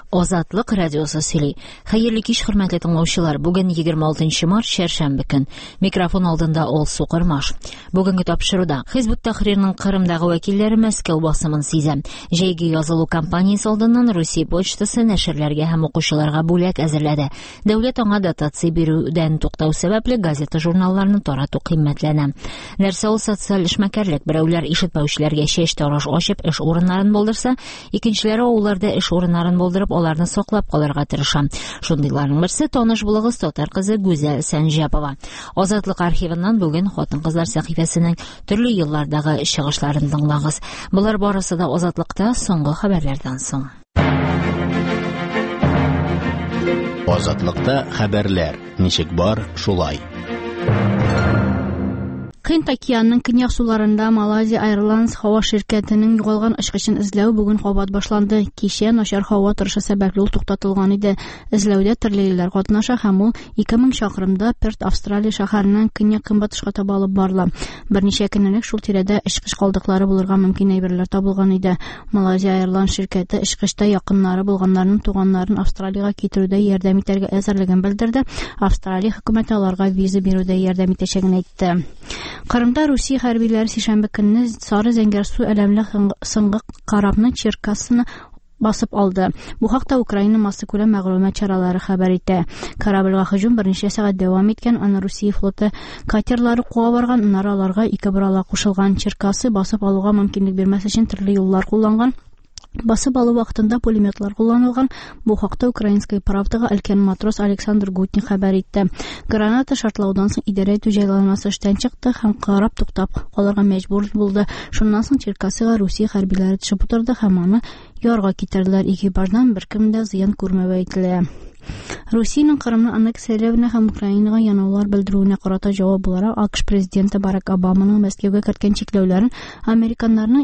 Азатлык радиосы сөйли. Хәерле кич, хөрмәтле тыңлаучылар. Бүген 26 март, шәршәмбе көн. Микрофон алдында Алсу Кырмаш. Бүгенге тапшыруда Хизбут Тахрирның Кырымдагы вәкилләре Мәскәү басымын сизә. Җәйге язылу кампаниясе алдыннан Русия почтасы нәшерләргә һәм укучыларга бүләк әзерләде. Дәүләт аңа дотация бирүдән туктау сәбәпле газета журналларны тарату кыйммәтләнә. Нәрсә ул социаль эшмәкәрлек? Берәүләр ишетмәүчеләргә чәч тараш ачып эш урыннарын булдырса, икенчеләре авылларда эш урыннарын булдырып аларны саклап калырга тырыша. Шундыйларның берсе таныш булыгыз татар кызы Гүзәл Сәнҗәпова. Азатлык архивыннан бүген хатын-кызлар сәхифәсенең төрле еллардагы чыгышларын тыңлагыз. Булар барысы да Азатлыкта соңгы хәбәрләрдән соң. Азатлыкта хәбәрләр. Ничек бар, шулай. Hind океанының көньяк суларында Malaysia Airlines һава ширкәтенең югалган очкычын эзләү бүген кабат башланды. Кичә начар һава торышы сәбәпле ул туктатылган иде. Эзләүдә төрле илләр катнаша һәм ул 2000 чакрымда Перт, Австралия шәһәреннән көньяк-көнбатышка таба алып барыла. Берничә көннән шул тирәдә очкыч калдыклары булырга мөмкин әйберләр табылган иде. Malaysia Airlines ширкәте очкычта якыннары булганнарның туганнарын Австралиягә китерүдә ярдәм итәргә әзерлеген белдерде. Австралия хөкүмәте аларга виза бирүдә ярдәм итәчәген әйтте. Кырымда Русия хәрбиләре сишәмбе көнне Сары Зәңгәр су әләмле соңгы карабны Черкассны басып алды. Бу хакта Украина массакүләм мәгълүмат чаралары хәбәр итә. Корабльгә һөҗүм берничә сәгать дәвам иткән, аны Русия флоты катерлары куа барган, аларга 2 брала кушылган. Черкассы басып алуга мөмкинлек бирмәс өчен төрле юллар кулланган. Басып алу вакытында пулеметлар кулланылган. Бу хакта Украинская правдага өлкән матрос Александр Гутин хәбәр итте. Граната шартлаудан соң идарә итү җайланмасы эштән чыкты һәм карап туктап калырга мәҗбүр булды. Шуннан соң Черкассыга Русия хәрбиләре төшеп утырды һәм аны ярга китерделәр. Экипаждан беркем дә зыян күрмәве әйтелә. Русиянең Кырымны аннексияләүенә һәм Украинага янаулар белдерүенә карата җавап буларак АКШ президенты Барак Обаманың Мәскәүгә кергән чикләүләрен американнарның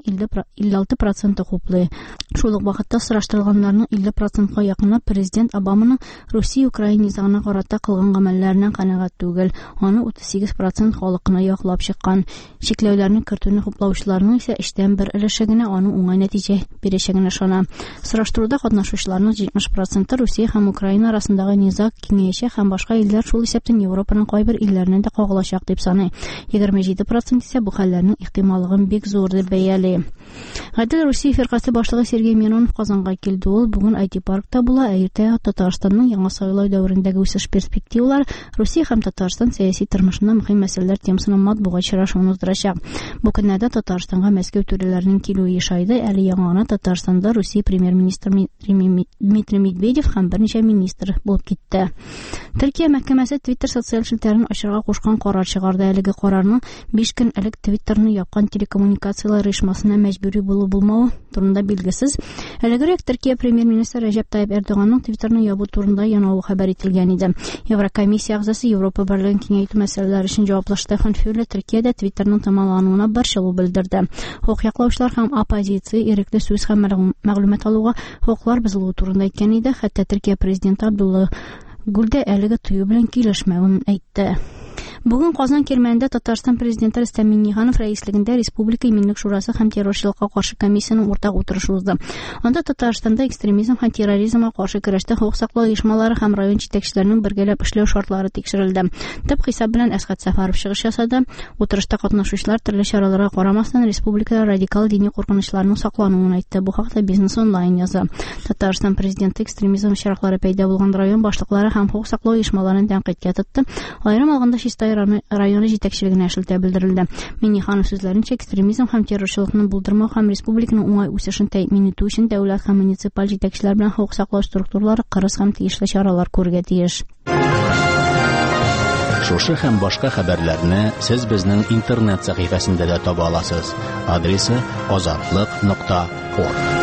56% хуплый. Шул ук вакытта сораштырылганнарның 50%ка якыны президент Обаманың Русия-Украина низагына карата кылган гамәлләреннән канәгать түгел. Аны 38% халыкны яклап чыккан. Чикләүләрне кертүне хуплаучыларның исә эштән бер өлеше генә аның уңай нәтиҗә бирәчәгенә ышана. Сораштыруда катнашучыларның 70% Русия һәм Украина арасындагы низаг киңәячәк һәм башка илләр шул исәптән Европаның кайбер илләренә дә кагылачак дип саный. 27% исә бу хәлләрнең ихтималлыгын бик зур дип бәяли. Гадел Русия фиркасы башлыгы Сергей Миронов Казанга килде. Ул бүген IT-паркта була. Иртә Татарстанның яңа сайлау дәверендәге үсеш перспективалары, Русия һәм Татарстан сәяси тормышында мөһим мәсьәләләр темасына матбугат очрашуын уздырачак. Бу көннәрдә Татарстанга Мәскәү түрәләренең килүе ишайды. Әле яңа Татарстанда Русия премьер-министры Дмитрий Медведев һәм берничә министр булып китте. Төркия мәхкәмәсе Twitter социаль челтәрен ачырга кушкан карар чыгарды. Әлеге карарның 5 көн элек Twitterны япкан телекоммуникациялар оешмасына мәҗбүри булу-булмауы турында билгесез. Әлегәрәк Төркия премьер-министры Рәҗәп Тайип Эрдоганның Twitterны ябу турында янаулы хәбәр ителгән иде. Еврокомиссия әгъзасы Европа берлеген киңәйтү мәсьәләләре өчен җаваплы Штефан Фюлле Төркиядә Twitterның тамамлануына борчылу белдерде. Хукук яклаучылар һәм оппозиция ирекле сүз һәм мәгълүмат алуга хукуклар бозылуы турында әйткән иде. Хәтта Төркия президенты Абдулла Гүлдә әлеге тыю белән килешмәвен әйтте. Бүген Казан кермәндә Татарстан президенты Рөстәм Миңнеханов рәислегендә Республика иминлек шурасы һәм террорчылыкка каршы комиссияның уртак утырышы узды. Анда Татарстанда экстремизм һәм терроризмга каршы көрәштә хукук саклау оешмалары һәм район җитәкчеләренең бергәләп эшләү шартлары тикшерелде. Төп хисап белән Әсгать Сәфәров чыгыш ясады. Утырышта катнашучылар төрле чараларга карамастан республикада радикал дини куркынычларның саклануын әйтте. Бу хакта Бизнес онлайн яза. Татарстан президенты экстремизм очраклары пәйда булган район башлыклары һәм хукук саклау оешмаларын тәнкыйтькә тотты. Аерым алганда Чистай районы җитәкчелегенә эшләтә белдерелде. Миңнеханов сүзләренчә, экстремизм һәм террорчылыкны булдырмау һәм республиканың уңай үсешен тәэмин итү өчен дәүләт һәм муниципаль җитәкчеләр белән хукук саклау структуралары кырыс һәм тиешле чаралар күрергә тиеш. Шушы һәм башка хәбәрләрне сез безнең интернет сәхифәсендә дә таба аласыз. Адресы azatlyk.org.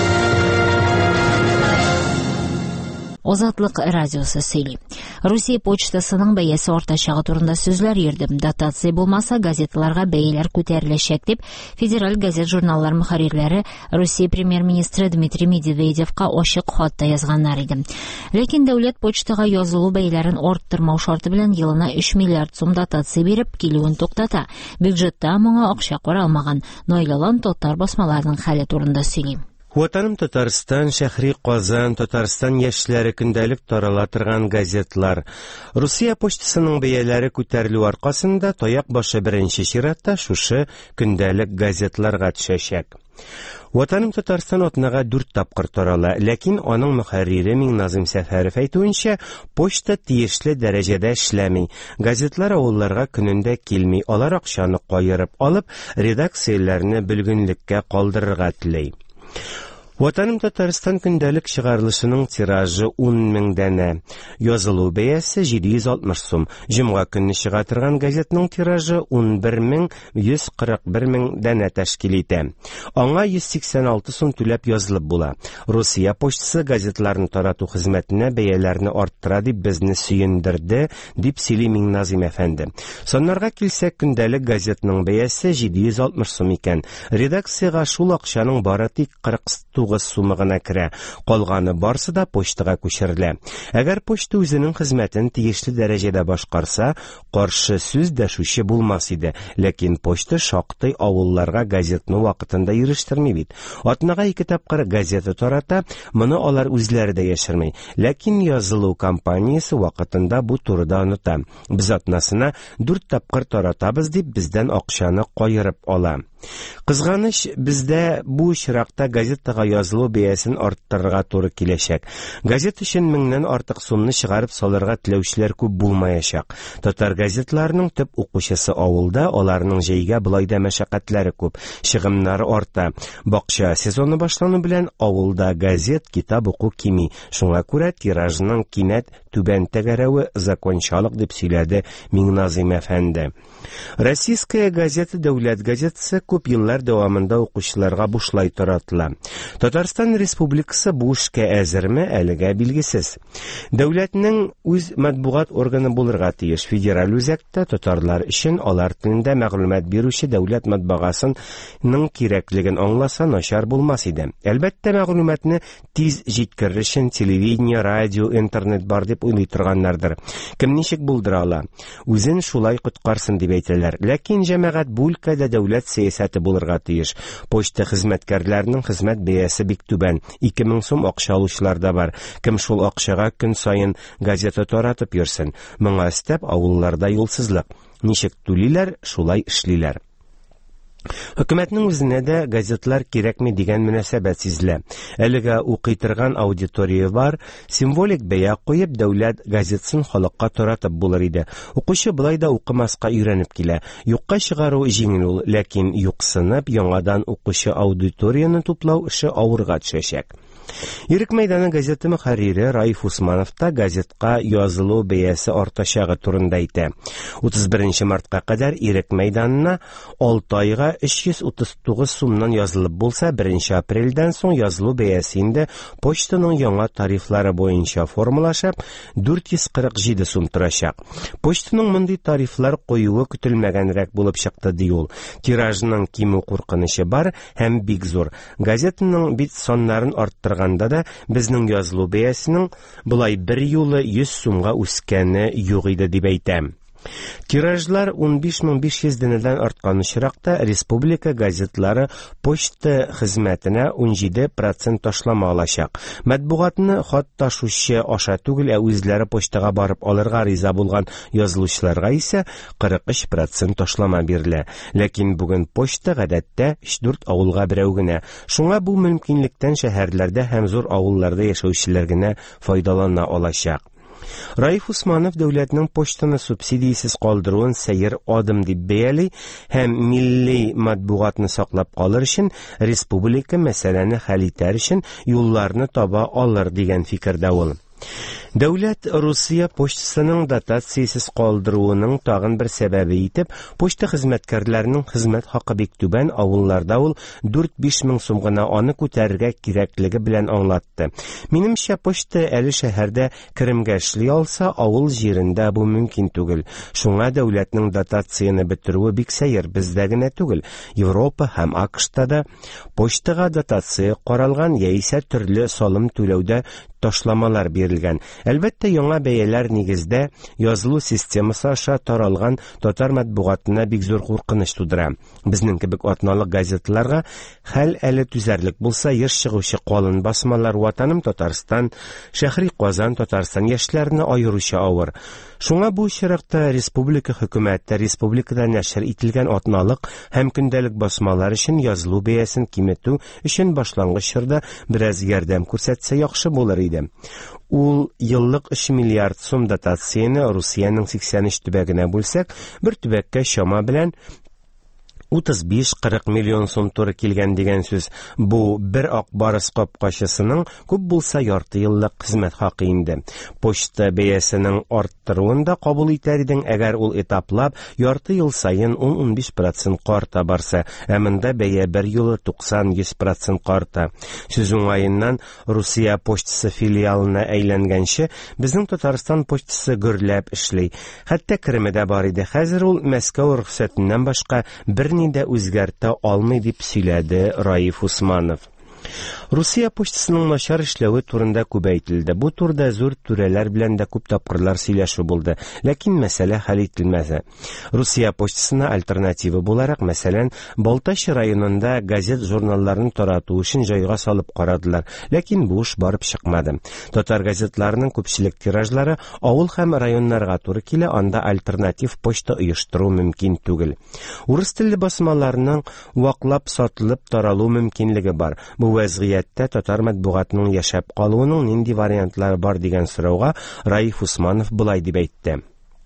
Азатлык радиосы сөйли. Русия почтасының бәясе артачагы турында сүзләр йөрде. Дотация булмаса, газеталарга бәяләр күтәреләчәк дип федераль газет журналлар мөхәррирләре Русия премьер-министры Дмитрий Медведевка ачык хатта язганнар иде. Ләкин дәүләт почтага язылу бәяләрен арттырмау шарты белән елына 3 миллиард сум дотация биреп килүен туктата. Бюджетта моңа акча каралмаган. Нойлалан татар басмаларының хәле турында сөйли. Ватаным Татарстан, Шәһри Казан, Татарстан яшьләре көндәлек тарала торган газетлар. Русия почтасының бәяләре күтәрелү аркасында таяк башы беренче чиратта шушы көндәлек газетларга төшәчәк. Ватаным Татарстан атнага 4 тапкыр тарала, ләкин аның мөхәррире Миңназым Сәфәров әйтүенчә, почта тиешле дәрәҗәдә эшләми. Газетлар авылларга көнендә килми, алар акчаны кайырып алып, редакцияләрне белгенлеккә калдырырга теләй. Ватаным Татарстан көндәлек чыгарылышының тиражы 10,000 дәнә. Язылу бәясе 760 сум. Җомга көнне чыга торган газетның тиражы 11,141 дәнә тәшкил итә. Аңа 186 сум түләп язылып була. Русия почтасы газетларны тарату хезмәтенә бәяләрне арттыра дип безне сөендерде, дип сөйли Миңназым әфәнде. Соннарга килсәк, көндәлек газетның бәясе 760 сум икән. Редакциягә шул акчаның бары тик 49 сумы гына керә. Калганы барсы да почтага күчерелә. Әгәр почта үзенең хезмәтен тиешле дәрәҗәдә башкарса, каршы сүз дәшүче булмас иде. Ләкин почта шактый авылларга газетны вакытында ирештерми бит. Атнага 2 тапкыр газета тарата, моны алар үзләре дә яшерми. Ләкин язылу компаниясе вакытында бу турыда оныта. Без атнасына 4 тапкыр таратабыз дип бездән акчаны кайырып ала. Кызганыч, бездә бу чиракта газетага язылу бәясен арттырырга туры киләчәк. Газет өчен 1000нән артык сумны чыгарып салырга теләүчеләр күп булмаячак. Татар газетларының төп укучысы авылда, аларның җәйгә булайда мәшәкатьләре күп, чыгымнары арта. Бакча сезоны башлану белән авылда газет, китап уку кими. Шуңа күрә тиражның кинәт түбән тәгәрәве закончалык дип сөйләде Миңназым әфәнде. Российская газета дәүләт газетасы күп еллар дәвамында укучыларга бушлай таратыла. Татарстан Республикасы бу эшкә әзерме, әлегә билгесез. Дәүләтнең үз матбугат органы булырга тиеш. Федераль үзәктә татарлар өчен алар телендә мәгълүмат бирүче дәүләт матбагасының кирәклеген аңласа начар булмас иде. Әлбәттә, мәгълүматны тиз җиткерер өчен телевидение, радио, интернет бар дип уйлый торганнардыр. Кем ничек булдыра ала? Үзен шулай коткарсын дип әйтәләр. Ләкин җәмәгать бу өлкәдә дәүләт сәясәте булырга тиеш. Почта хезмәткәрләренең хезмәт бәясе бик түбән. 2000 сум акча алучылар да бар. Кем шул акчага көн саен газета таратып йөрсен? Моңа өстәп авылларда юлсызлык. Ничек түлиләр, шулай эшлиләр. Хөкүмәтнең үзенә дә газетлар кирәкме дигән мөнәсәбәт сизелә. Әлегә укый торган аудитория бар, символик бәя куеп дәүләт газетасын халыкка таратып булыр иде. Укучы былай да укымаска өйрәнеп килә. Юкка чыгару җиңел ул, ләкин юксынып яңадан укучы аудиторияны туплау эше авырга төшәчәк. Ирек мәйданы газеты мөхәррире Раиф Усманов та газетка язылу бәясе артачагы турында әйтә. 31 мартка кадәр Ирек мәйданына 6 айга 339 сумнан язылып булса, 1 апрельдән соң язылу бәясе инде почтаның яңа тарифлары буенча формулашып 447 сум торачак. Почтаның мондый тарифлар куюы көтелмәгәнрәк булып чыкты ди ул. Тиражның кимү куркынычы бар һәм бик зур. Газетаның бит саннарын арттырганда да безнең язылу бәясенең булай бер юлы 100 сумга үскәне юк иде дип әйтәм. Тиражлар 15500 дәнәдән арткан чиракта республика газетлары почта хезмәтенә 17% ташлама алачак. Матбугатны хат ташучы аша түгел, үзләре почтага барып алырга риза булган язылучыларга исә 43% ташлама бирелә. Ләкин бүген почта гадәттә 3-4 авылга берәү генә. Шуңа бу мөмкинлектән шәһәрләрдә һәм зур авылларда яшәүчеләр генә файдалана алачак. Раиф Усманов дәүләтнең почтаны субсидиясез калдыруын сәер адым дип бәяли һәм милли матбугатны саклап калыр өчен республика мәсьәләне хәл итәр өчен юлларны таба алыр дигән фикердә ул. Дәүләт Русия почтасының дотациясез калдыруының тагын бер сәбәбе итеп, почта хезмәткәрләренең хезмәт хакы бик түбән, авылларда ул 4-5 мең сум гына аны күтәрергә кирәклеге белән аңлатты. Минемчә, почта әле шәһәрдә керемгә эшли алса, авыл җирендә бу мөмкин түгел. Шуңа дәүләтнең дотацияны бетерүе бик сәер, бездә генә түгел. Европа һәм АКШта да почтага дотация каралган яисә төрле салым түләүдә ташламалар бирелгән. Әлбәттә, яңа бәяләр нигездә язылу системасы аша таралган татар матбугатына бик зур куркыныч тудыра. Безнең кебек атналык газеталарга хәл әле түзәрлек булса, еш чыгучы калын басмалар Ватаным Татарстан, Шәһри Казан Татарстан яшьләренә аеруча авыр. Шуңа бу чиракта республика хөкүмәте республикада нәшер ителгән атналык һәм көндәлек басмалар өчен язылу бәясен киметү өчен башлангыч чорда бераз ярдәм күрсәтсә яхшы булыр иде. Ул еллык 3 миллиард сум дотацияны Русиянең 83 төбәгенә бүлсәк, бер төбәккә чама белән 35-40 миллион сум туры килгән дигән сүз. Бу бер ак барыс капкачысының күп булса ярты еллык хезмәт хакы инде. Почта бәясенең арттыруында кабул итәр идең, әгәр ул этаплап ярты ел сайын 10-15% карта барса, ә монда бәя бер юлы 90-100% карта. Сүз уңаеннан Русия почтасы филиалына әйләнгәнче, безнең Татарстан почтасы гөрләп эшли. Хәтта керемедә бар иде. Хәзер ул Мәскәү рөхсәтеннән башка бер нидә үзгәртә алмый дип сөйләде Раиф Усманов. Русия почтасының начар эшләве турында күп әйтелде. Бу турда зур түрәләр белән дә күп тапкырлар сөйләшү булды. Ләкин мәсьәлә хәл ителмәде. Русия почтасына альтернатива буларак, мәсәлән, Балтач районында газет-журналларын тарату өчен җайга салып карадылар. Ләкин бу эш барып чыкмады. Татар газетларының күпчелек тиражлары авыл һәм районнарга туры килә, анда альтернатив почта оештыру мөмкин түгел. Урыс телле басмаларның ваклап сатылып таралу мөмкинлеге бар. Бу вазгыятьтә татар матбугатының яшәп калуының нинди вариантлары бар дигән сорауга Раиф Усманов булай дип әйтте.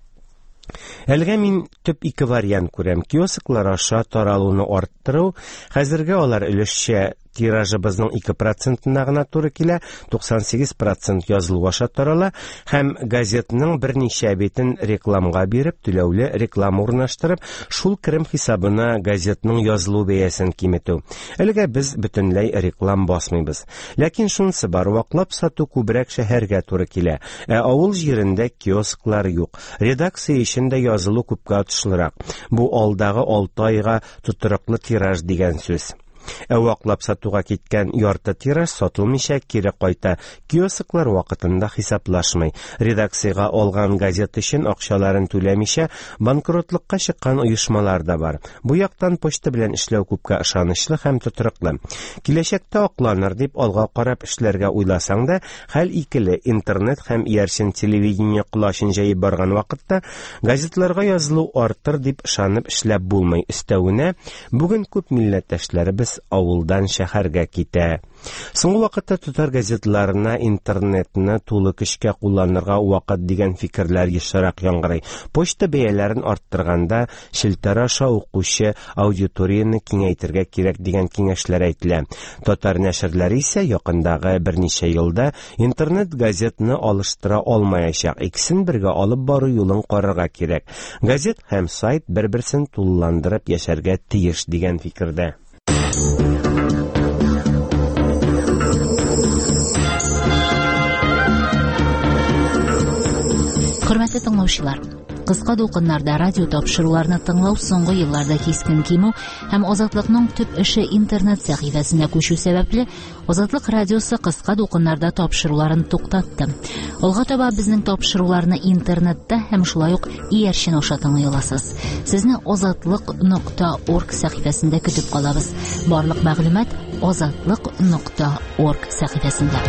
Әлегә мин төп 2 вариант күрәм. Киосклар аша таралуны арттыру, хәзергә алар өлешчә тиражыбызның 2%-на гына туры килә, 98% язылу аша тарала, һәм газетның берничә битен рекламга биреп, түләүле реклама урнаштырып, шул керем хисабына газетның язылу бәясен киметү. Әлегә без бөтенләй реклам басмыйбыз. Ләкин шунысы бар, ваклап сату күбрәк шәһәргә туры килә, ә авыл җирендә киосклар юк. Редакция өчен дә язылу күпкә отышлырак. Бу алдагы 6 айга тутырыклы тираж дигән сүз. Ваклап сатуга киткән ярты тираж сатылмыйча кире кайта. Киосклар вакытында хисаплашмый. Редакциягә алган газет өчен акчаларын түләмичә банкротлыкка чыккан оешмалар да бар. Бу яктан почта белән эшләү күпкә ышанычлы һәм тотрыклы. Киләчәктә акланыр дип алга карап эшләргә уйласаң да, хәл икеле. Интернет һәм иярчен телевидение кулашын җәеп барган вакытта газетларга язылу артыр дип ышанып эшләп булмый. Өстәвенә, бүген күп милләттәшләребез авылдан шәһәргә китә. Соңгы вакытта татар газетларына интернетны тулы көчкә кулланырга вакыт дигән фикерләр ешрак яңгырый. Почта бәяләрен арттырганда шелтәр аша укучы аудиторияны киңәйтергә кирәк дигән киңәшләр әйтелә. Татар нәшерләре исә якындагы берничә елда интернет газетны алыштыра алмаячак. Икесен бергә алып бару юлын карарга кирәк. Газет һәм сайт бер-берсен тулыландырып яшәргә тиеш дигән фикердә. Хөрмәтле тыңлаучылар, кыска дулкыннарда радио тапшыруларны тыңлау соңгы елларда кискен кимү һәм Азатлыкның төп эше интернет сәхифәсенә күчү сәбәпле Азатлык радиосы кыска дулкыннарда тапшыруларын туктатты. Алга таба безнең тапшыруларны интернетта һәм шулай ук иярчен аша тыңлый аласыз. Сезне azatlык.org сәхифәсендә көтеп калабыз. Барлык мәгълүмат azatlык.org сәхифәсендә.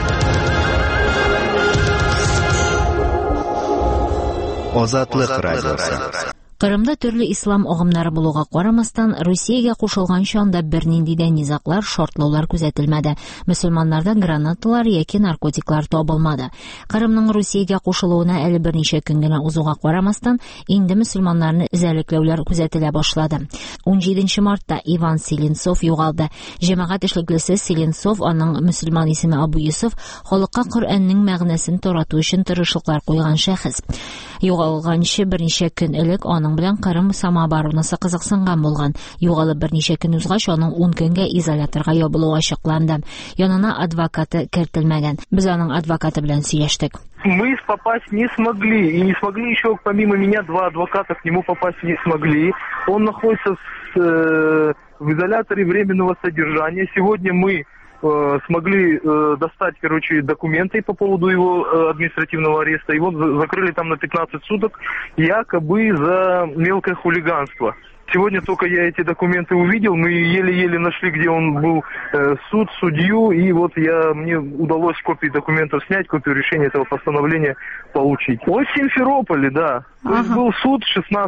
Азатлык радиосы. Кырымда төрле ислам агымнары булуга карамастан, Русиягә кушылганча анда бернинди дә низаклар, шартлаулар күзәтелмәде. Мөселманнарда гранаталар яки наркотиклар табылмады. Кырымның Русиягә кушылуына әле берничә көн генә узуга карамастан, инде мөселманнарны эзәрлекләүләр күзәтелә башлады. 17 мартта Иван Селенцов югалды. Җәмәгать эшлеклесе Селенцов, аның мөселман исеме Абу Юсуф, халыкка Коръәннең мәгънәсен тарату өчен тырышлыклар куйган шәхес. Югалганчы берничә көн элек аның белән Кырым самооборонасы кызыксынган булган. Югалып берничә көн узгач, аның 10 көнгә изоляторга ябылуы ачыкланды. Янына адвокаты кертелмәгән. Без аның адвокаты белән сөйләштек. Мы попасть не смогли, и не смогли еще помимо меня 2 адвоката к нему попасть не смогли. Он находится в изоляторе временного содержания. Сегодня мы смогли достать, короче, документы по поводу его административного ареста. Его закрыли там на 15 суток, якобы за мелкое хулиганство. Сегодня только я эти документы увидел, мы еле-еле нашли, где он был, суд, судью, и вот мне удалось копии документов снять, копию решения этого постановления получить. Он в Симферополе, да. То есть был суд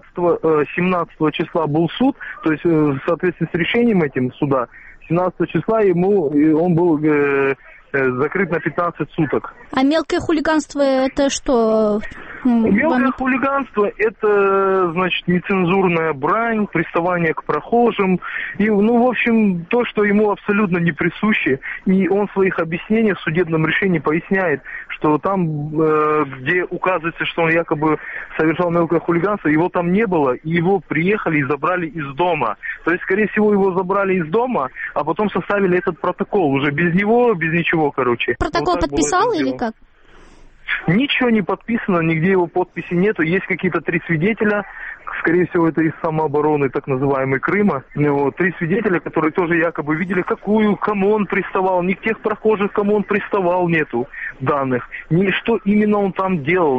17 числа был суд, то есть в соответствии с решением этим суда, 17 числа он был закрыт на 15 суток. А мелкое хулиганство это что? Мелкое хулиганство – это, значит, нецензурная брань, приставание к прохожим. И, в общем, то, что ему абсолютно не присуще. И он в своих объяснениях в судебном решении поясняет, что там, где указывается, что он якобы совершал мелкое хулиганство, его там не было, и его приехали и забрали из дома. То есть, скорее всего, его забрали из дома, а потом составили этот протокол. Уже без него, без ничего, короче. Протокол подписал или как? Ничего не подписано, нигде его подписи нету. Есть какие-то 3 свидетеля, скорее всего, это из самообороны, так называемой, Крыма. 3 свидетеля, которые тоже якобы видели, кому он приставал. Ни к тех прохожих, кому он приставал, нету данных. Ни что именно он там делал,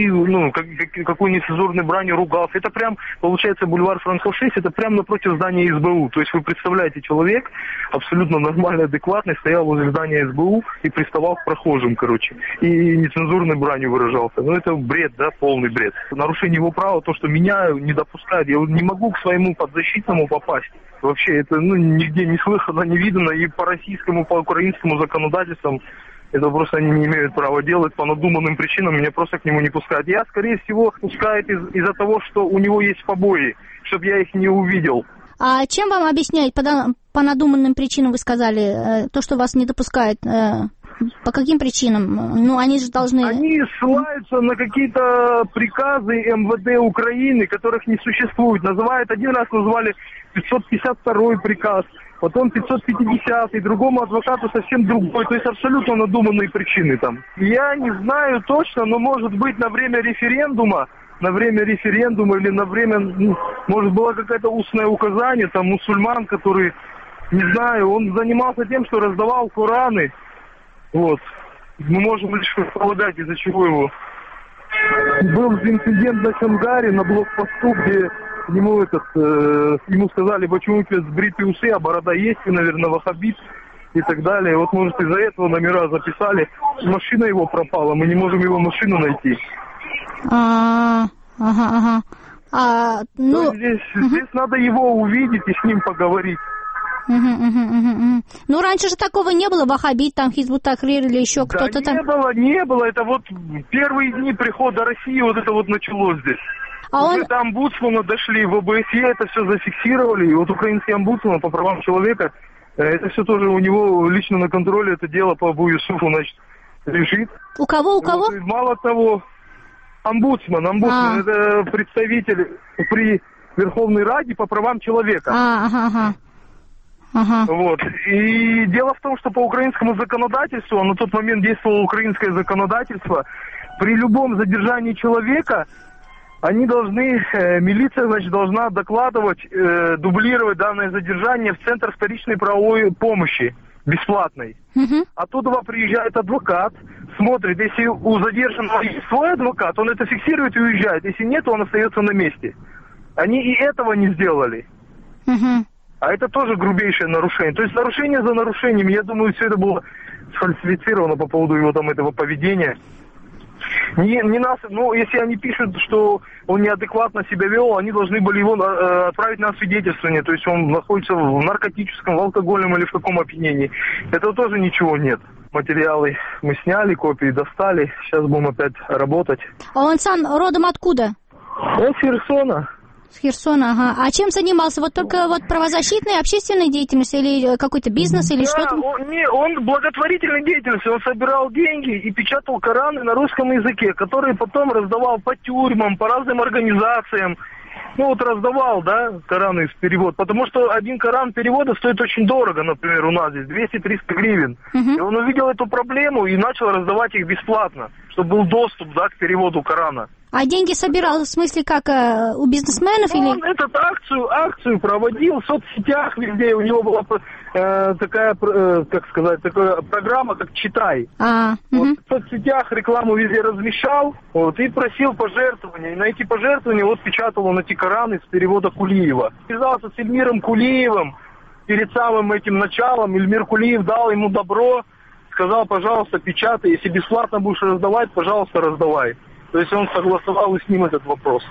какой нецензурной бранью ругался. Это прям, получается, бульвар Франков 6, это прям напротив здания СБУ. То есть вы представляете, человек абсолютно нормальный, адекватный, стоял возле здания СБУ и приставал к прохожим, короче. И нецензурной бранью выражался. Это бред, да, полный бред. Нарушение его права, то, что меня не допускают. Я не могу к своему подзащитному попасть. Вообще, это нигде не слыхано, не видно. И по российскому, по украинскому законодательствам это просто они не имеют права делать. По надуманным причинам меня просто к нему не пускают. Я, скорее всего, пускают из-за того, что у него есть побои, чтобы я их не увидел. А чем вам объяснять по надуманным причинам, вы сказали, то, что вас не допускают? По каким причинам? Они же должны... Они ссылаются на какие-то приказы МВД Украины, которых не существует. Один раз назвали 552-й приказ, потом 550-й, другому адвокату совсем другой. То есть абсолютно надуманные причины там. Я не знаю точно, но может быть на время референдума или на время, может, было какое-то устное указание, там, мусульман, который, не знаю, он занимался тем, что раздавал Кораны. Мы можем лишь предполагать, из-за чего его. Был инцидент на Чангаре, на блокпосту, где ему сказали, почему у тебя сбритые усы, а борода есть, ты, наверное, ваххабит и так далее. Может, из-за этого номера записали. Машина его пропала, мы не можем его машину найти. Здесь надо его увидеть и с ним поговорить. Раньше же такого не было, ваххабит, там, Хизбут Тахрир или еще кто-то там. Не было, это первые дни прихода России это началось здесь. До омбудсмана дошли, в ОБСЕ это все зафиксировали, и украинский омбудсман по правам человека, это все тоже у него лично на контроле, это дело по Абу Юсуфу, лежит. У кого? Мало того, омбудсман, это представитель при Верховной Раде по правам человека. И дело в том, что по украинскому законодательству, на тот момент действовало украинское законодательство, при любом задержании человека, милиция, должна докладывать, дублировать данное задержание в Центр вторичной правовой помощи, бесплатной. Оттуда приезжает адвокат, смотрит, если у задержанного есть свой адвокат, он это фиксирует и уезжает, если нет, он остается на месте. Они и этого не сделали. А это тоже грубейшее нарушение. То есть нарушение за нарушением. Я думаю, все это было сфальсифицировано по поводу его этого поведения. Если они пишут, что он неадекватно себя вел, они должны были его отправить на освидетельствование. То есть он находится в наркотическом, в алкогольном или в каком опьянении. Этого тоже ничего нет. Материалы мы сняли, копии достали. Сейчас будем опять работать. А он сам родом откуда? Он с Херсона. С Херсона, ага. А чем занимался? Только правозащитной, общественной деятельностью или какой-то бизнес или что-то? Он благотворительной деятельностью. Он собирал деньги и печатал Кораны на русском языке, которые потом раздавал по тюрьмам, по разным организациям. Раздавал, Кораны в перевод. Потому что один Коран перевода стоит очень дорого, например, у нас здесь, 200-300 гривен. И он увидел эту проблему и начал раздавать их бесплатно, чтобы был доступ, к переводу Корана. А деньги собирал, в смысле, как у бизнесменов или... Он эту акцию проводил в соцсетях везде. У него была такая, как сказать, такая программа, как «Читай». Вот в соцсетях рекламу везде размещал, вот, и просил пожертвования. И на эти пожертвования вот печатал он эти Кораны с перевода Кулиева. Связался с Эльмиром Кулиевым перед самым этим началом. Эльмир Кулиев дал ему добро, сказал: пожалуйста, печатай, если бесплатно будешь раздавать, пожалуйста, раздавай. То есть он согласовал и с ним этот вопрос.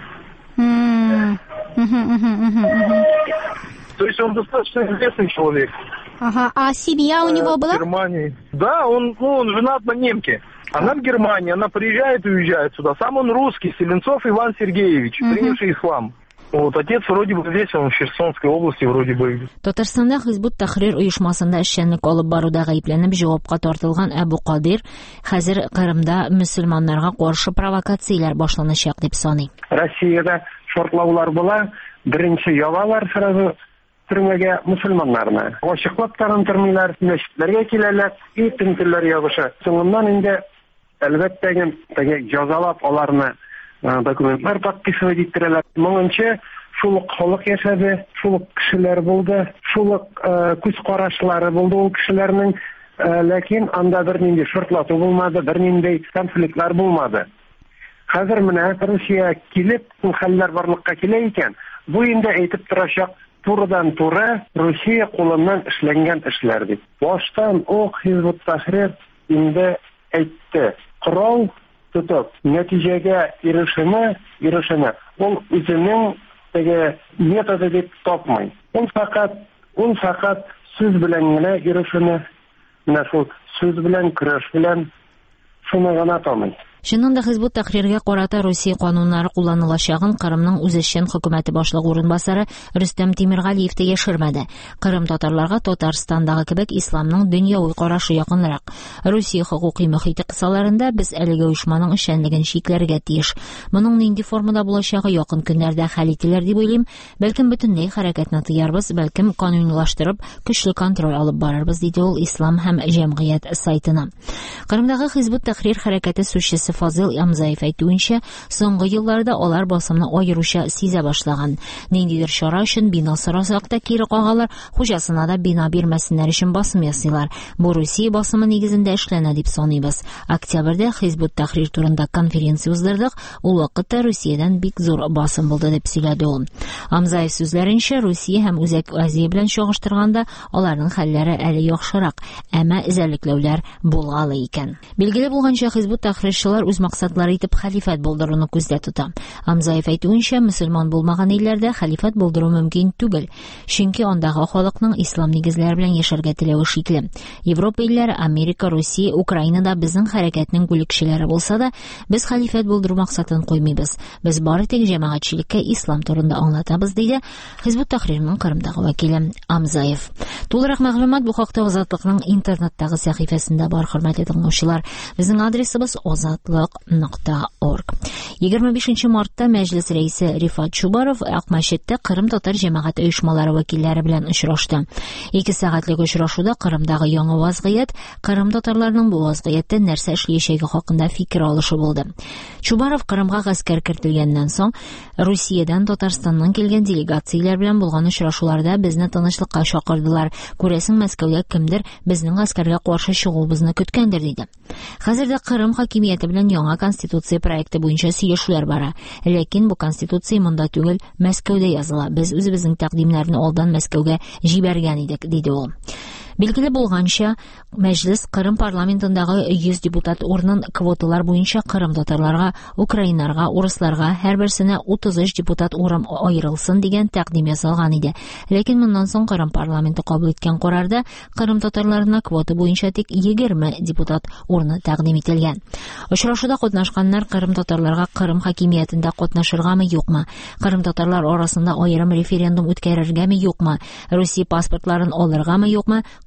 То есть он достаточно известный человек. Ага, а семья у него была? В Германии. Да, он женат на немке. Она в Германии, она приезжает и уезжает сюда. Сам он русский, Селенцов Иван Сергеевич, принявший ислам. Вот, отец вроде бы здесь, он в Херсонской области вроде бы. Татарстанда Хизбут Тахрир оешмасында эшчәнлек алып баруда гаепләнеп җавапка тартылган Әбу Кадир хәзер Кырымда мөселманнарга каршы провокацияләр башланачак дип саный. Россиядә шартлаулар була, беренче ябалар сразу төрмәгә мөселманнарны. Ачыклап тарантырмыйлар, мәчетләргә киләләр, и тинтелләр ябыша. Соңыннан инде әлбәттә теге җәзалап аларны документлар подписывать иттерәләр. Моңынча шул халык яшәде, шул кешеләр булды, шул күз карашлары булды ул кешеләрнең, ләкин анда бернинди шартлату булмады, бернинди конфликтлар булмады. Хәзер менә Россия килеп, хәлләр барлыкка килә икән, бу инде әйтеп торачак турыдан-туры Россия кулыннан эшләнгән эшләр дип. Баштан ук Хизбут Тахрир инде әйтте, корал тотып, нәтиҗәгә ирешеме, ул үзенең теге методы дип тапмый. Ул фақат сүз белән генә ирешеме, менә шул сүз белән, көрәш белән шуны гына таный. Шуннан да Хизбут Тахриргә карата Россия кануннары кулланылачагын Кырымның үзешчән хөкүмәте башлыгы урынбасары Рөстәм Тимергалиев та яшермәде. Кырым татарларга Татарстандагы кебек исламның дөньяви карашы якынрак. Россия хукукый мөхите кысаларында без әлеге оешманың эшчәнлеген шикләргә тиеш. Моның нинди формада булачагы якын көннәрдә хәл ителер дип уйлыйм. Бәлкем бөтенләй хәрәкәтне тыярбыз, бәлкем канунлаштырып, көчле контроль алып барырбыз, диде ул Ислам һәм җәмгыять сайтына. Кырымдагы Хизбут Тахрир хәрәкәте сүзчесе Фазил Амзаев әйтүенчә, соңгы елларда алар басымны аеруча сизә башлаган. Ниндидер чара өчен бина сорасак та кире кагалар, хуҗасына да бина бирмәсеннәр өчен басым ясыйлар. Бу Россия басымы нигезендә эшләнә дип саныйбыз. Октябрьдә Хизбут Тахрир турында конференция уздырдык. Ул вакытта Россиядән бик зур басым булды дип сөйләде ул. Амзаев сүзләренчә, Россия һәм Үзәк Азия белән чагыштырганда аларның хәлләре әле яхшырак, әмма изәлекләүләр булгалы икән. Билгеле булганча, Хизбут Тахрирчылар үз максатлары итеп хәлифәт булдыруны күздә тота. Амзаев әйтүенчә, мөселман булмаган илләрдә хәлифәт булдыру мөмкин түгел, чөнки андагы халыкның ислам нигезләре белән яшәргә теләве шикле. Европа илләре, Америка, Россия, Украинада безнең хәрәкәтнең бүлекчеләре булса да, без хәлифәт булдыру максатын куймыйбыз. Без бары тик җәмәгатьчелеккә ислам турында аңлатабыз, диде Хизбут Тахрирның Кырымдагы вәкиле Амзаев. Тулырак мәгълүмат бу хакта Азатлыкның интернеттагы сәхифәсендә бар, хөрмәтле тыңлаучылар. Безнең адресыбыз azatlıq.org. 25 мартта Мәҗлес рәисе Рифат Чубаров Акмәчеттә Кырым татар җәмәгать оешмалары вәкилләре белән очрашты. 2 сәгатьлек очрашуда Кырымдагы яңа вазгыять, Кырым татарларының бу вазгыятьтә нәрсә эшләячәге хакында фикер алышы булды. Чубаров Кырымга гаскәр кертелгәннән соң Россиядән Татарстаннан килгән делегацияләр белән булган очрашуларда безне тынычлыкка чакырдылар. Күрәсең, Мәскәүдә кемдер безнең гаскәргә каршы чыгуыбызны көткәндер, диде. Хәзердә Кырым хакимияте белән яңа конституция проекты буенча сөйләшүләр бара. Ләкин бу конституция монда түгел, Мәскәүдә языла. Без үзебезнең тәкъдимнәрне алдан Мәскәүгә җибәргән идек, диде ул. Билгеле булганча, Мәҗлес Кырым парламентындагы 100 депутат урынын квоталар буенча Кырым татарларга, украиннарга, урысларга һәрберсенә 33 депутат урын аерылсын дигән тәкъдим ясалган иде. Ләкин моннан соң Кырым парламенты кабул иткән карарда Кырым татарларына квота буенча тик 20 депутат урыны тәкъдим ителгән. Очрашуда катнашканнар Кырым татарларга Кырым хакимиятендә катнашыргамы, юкмы? Кырым татарлар арасында аерым референдум үткәрергәме, юкмы? Россия паспортларын алыргамы, юкмы?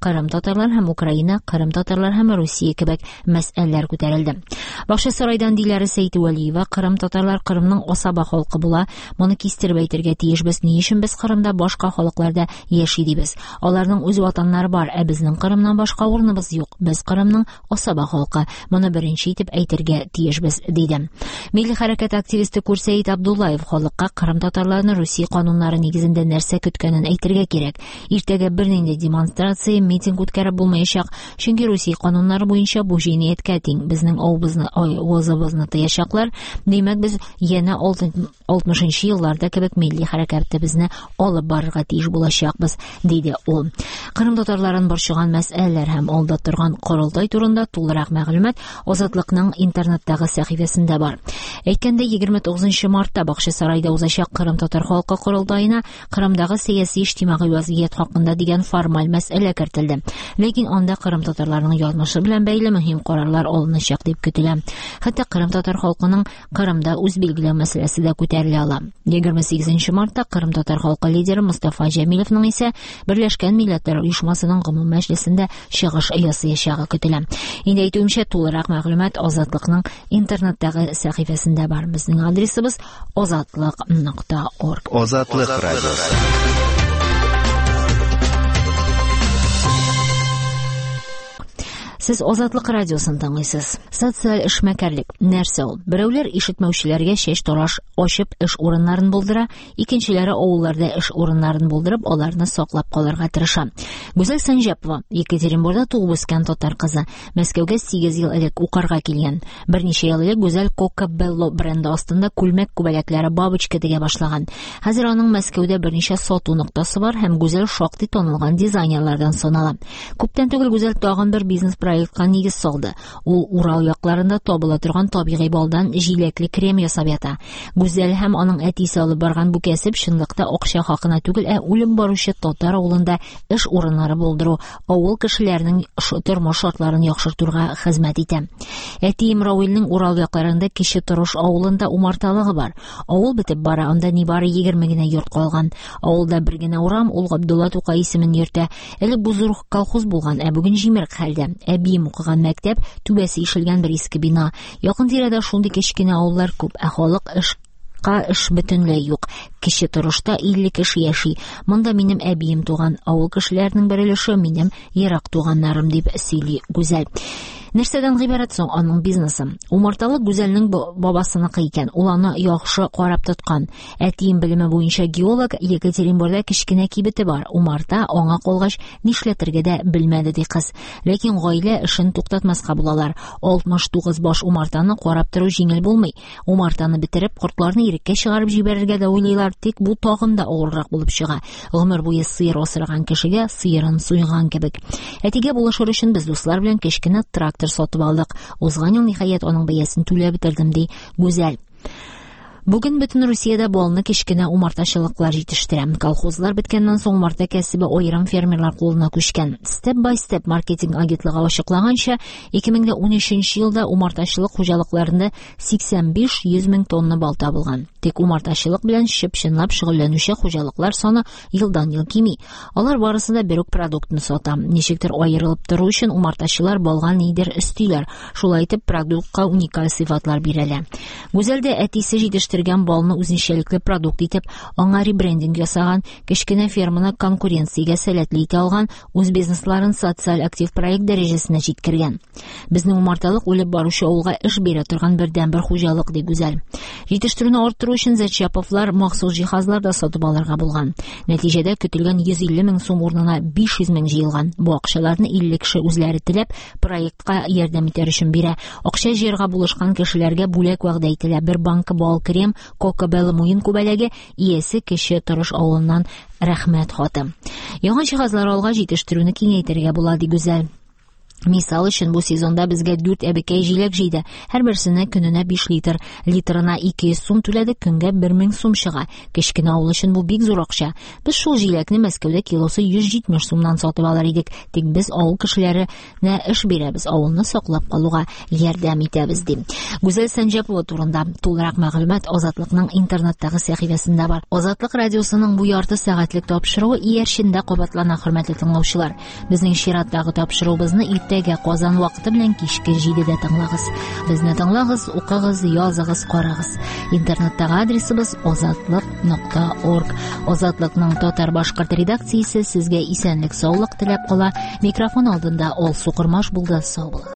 Кырым татарлар һәм Украина, Кырым татарлар һәм Русия кебек мәсьәләләр күтәрелде. Бакчасарайдан Диләрә Сәйтүәлиева, Кырым татарлар Кырымның асаба халкы була, моны кистереп әйтергә тиешбез, ни өчен без Кырымда башка халыкларда яши дибез. Аларның үз ватаннары бар, безнең Кырымнан башка урыныбыз юк. Без Кырымның асаба халкы, моны беренче итеп әйтергә тиешбез, диде. Милли хәрәкәт активисты Күрсәит Абдуллаев халыкка Кырым татарларының Русия кануннары нигезендә нәрсә көткәнен әйтергә кирәк. Иртәгә бернинди демонстрация, митинг үткәреп булмаячак, чөнки Русия кануннары буенча бу җинаятькә тең. Безнең авызыбызны тыячаклар. Димәк, без янә 60нчы елларда кебек милли хәрәкәтебезне алып барырга тиеш булачакбыз, диде ул. Кырым татарларын борчыган мәсьәләләр һәм алда торган корылтай турында тулырак мәгълүмат Азатлыкның интернеттагы сәхифәсендә бар. Әйткәндә, 29 мартта Бакчасарайда узачак Кырым татар халкы корылтаена Кырымдагы сәяси-иҗтимагый вазгыять хакында дигән формаль мәсьәлә кертелде. Ләкин анда Кырым татарларының язмышы белән бәйле мөһим карарлар алыначак дип көтелә. Хәтта Кырым татар халкының Кырымда үз билгеләү мәсьәләсе дә күтәрелә ала. 28 мартта Кырым татар халкы лидеры Мустафа Җәмилевнең исә Берләшкән Милләтләр оешмасының гомум мәҗлесендә чыгыш ясаячагы көтелә. Инде әйтүемчә, тулырак мәгълүмат Азатлыкның интернеттагы сәхифәсендә бар. Безнең адресыбыз azatlıq.org. Азатлык радиосы. Сез Азатлык радиосын тыңлыйсыз. Социаль эшмәкәрлек нәрсә ул? Берәүләр ишетмәүчеләргә чәч тараш ачып эш урыннарын булдыра, икенчеләре авылларда эш урыннарын булдырып, аларны саклап калырга тырыша. Гүзәл Санҗапова, Екатеринбургда туып үскән татар кызы, Мәскәүгә 8 ел элек укырга килгән. Берничә ел элек Гүзәл Кока Белло бренды астында күлмәк күбәләкләре бабочка дигә башлаган. Хәзер аның Мәскәүдә берничә сату ноктасы бар һәм Гүзәл шактый танылган дизайнерлардан санала. Күптән түгел Гүзәл тагын бер бизнес проектка нигез салды. Ул Урал якларында табыла торган табигый балдан җиләкле крем ясап ята. Гүзәл һәм аның әтисе алып барган бу кәсеп чынлыкта акча хакына түгел, үлем баручы татар авылында эш урыннары булдыру, авыл кешеләренең тормыш шартларын яхшыртуга хезмәт итә. Әтием Рауилнең Урал якларында Кече Торыш авылында умарталыгы бар. Авыл бетеп бара, анда нибары 20 генә йорт калган. Авылда бер генә урам, ул Габдулла Тукай исемен йөртә. Элек бу зур колхоз булган, бүген җимерек хәлдә. Әбием укыган мәктәп, түбәсе ишелгән бер иске бина. Якын тирәдә шундый кечкенә авыллар күп, халык эш бөтенләй юк. Кече Торышта 50 кеше яши. Монда минем әбием туган, авыл кешеләренең бер өлеше минем ерак туганнарым, дип сөйли Гүзәл. Нәрсәдән гыйбарәт соң аның бизнесы? Умарталык Гүзәлнең бабасыныкы икән. Ул аны яхшы карап тоткан. Әтием белеме буенча геолог, Екатеринбургда кечкенә кибете бар. Умарта аңа калгач нишләтергә дә белмәде ди кыз. Ләкин гаилә эшен туктатмаска булалар. 69 баш умартаны карап тору җиңел булмый. Умартаны битереп, кортларны иреккә чыгарып җибәрергә дә уйлыйлар, тик бу тагын да авыррак булып чыга. Гомер буе сыер асраган кешегә сыерын суйган кебек. Әтигә булышыр өчен без дуслар белән кечкенә трактор сатып алдык. Узган ел ниһаять аның бәясен түләп бетердем, ди Гүзәл. Бүген бөтен Русиядә балны кечкенә умартачылыклар җитештерә. Колхозлар беткәннән соң умарта кәсебе аерым фермерлар кулына күчкән. Step by Step маркетинг агентлыгы ачыклаганча, 2013 елда умартачылык хуҗалыкларында 85-100 мең тонна бал табылган. Тик умартачылык белән чынлап шөгыльләнүче хуҗалыклар саны елдан-ел кими. Алар барысы да бер үк продуктны сата. Ничектер аерылып тору өчен умартачылар балга нидер өстиләр. Шулай итеп продуктка уникаль сыйфатлар бирәләр. Гүзәлдә әтисе җитештергән балны үзенчәлекле продукт итеп, аңа ребрендинг ясаган, кечкенә ферманы конкуренциягә сәләтле итә алган, үз бизнесларын социаль актив проект дәрәҗәсенә җиткергән. Безнең умарталык үлеп баручы авылга эш бирә торган бердән-бер хуҗалык, ди Гүзәл. Җитештерүне арттыру өчен Зәчаповлар махсус җиһазлар да сатып алырга булган. Нәтиҗәдә көтелгән 150 мең сум урынына 500 мең җыелган. Бу акчаларны 50 кеше үзләре теләп проектка ярдәм итәр өчен бирә. Акча җыярга булышкан кешеләргә бүләк вәгъдә ителә. Бер банка бал крем, Кока-Белла муен күбәләге, иясе Кече Торыш авылыннан рәхмәт хаты. Яңа җиһазлар алга җитештерүне киңәйтергә була, ди Гүзәл. Мисал өчен, бу сезонда безгә 4 әбекәй җиләк җыйды. Һәрберсенә көненә 5 литр, литрына 200 сум түләдек, көнгә 1000 сум чыга. Кечкенә авыл өчен бу бик зур акча. Без шул җиләкне Мәскәүдә килосы 170 сумнан сатып алар идек. Тик без авыл кешеләренә эш бирәбез, авылны саклап калуга ярдәм итәбез ди. Гүзәл Санҗапова турында тулырак мәгълүмат Азатлыкның интернеттагы сәхифәсендә бар. Азатлык радиосының бу ярты сәгатьлек тапшыруы иярчендә кабатлана, хөрмәтле тыңлаучылар. Безнең чираттагы тапшыруыбызны иртәгә Казан вакыты белән кичке 7дә тыңлагыз. Безне тыңлагыз, укыгыз, языгыз, карагыз. Интернеттагы адресыбыз azatlyk.org. Азатлыкның татар-башкорт редакциясе сезгә исәнлек, саулык теләп кала. Микрофон алдында Алсу Кырмаш булды. Сау булыгыз.